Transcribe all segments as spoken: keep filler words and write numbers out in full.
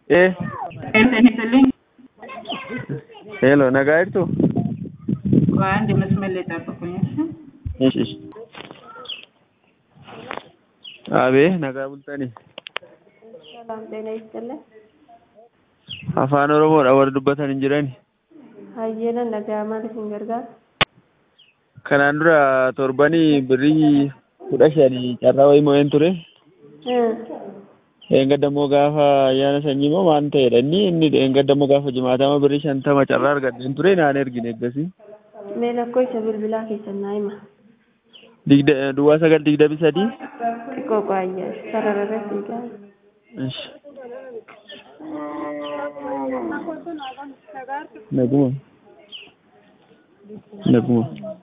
Eh, Enteniteli hello, nagairtu? waan dimasmalee tapha kunis Ish, ish. Abe, nagaa bultani. Salam ጤና ይስጥልኝ። Afaan Oromoodha warri dubbatan hin jirani. Hayyena nagaa maaliif hin gargaaru? Kanaan dura torbanii birrii kudha shanii carraa wayii moo'een ture. Eengadda immoo gaafa ayyaana sanyii moo waan ta'edha inni inni eengadda immoo gaafa jimaatama birrii shantama carraa argadheen ture naan ergine eeggasi. Mee lakkoofsa bilbilaa keessan naa hima. Digda duwwaa sagal digdami sadii. Xiqqoo qaayyaa sarara irratti eegaa. Ish. Naguma. Naguma.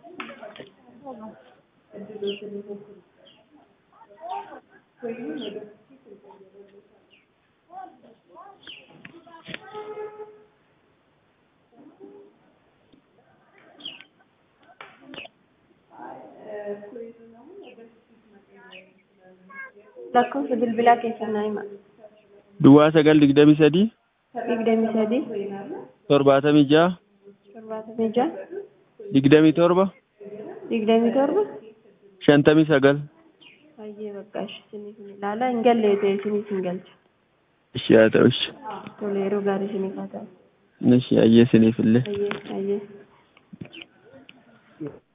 Lakkoofsa bilbilaa keessan naa hima. Duwwaa sagal digdami sadii. Digdami sadii. Torbaatamii ja'a. Torbaatamii ja'a. Digdami torba. Digdami torba. Shantamii sagal. Hayyee bakka isiniif hin ilaala hin galle ta'e isiniif hin galcha. Ishi haa ta'u ishi. Tole yeroo gaarii isiniif haa ta'u. Ishi hayyee isiniif illee. Hayyee hayyee.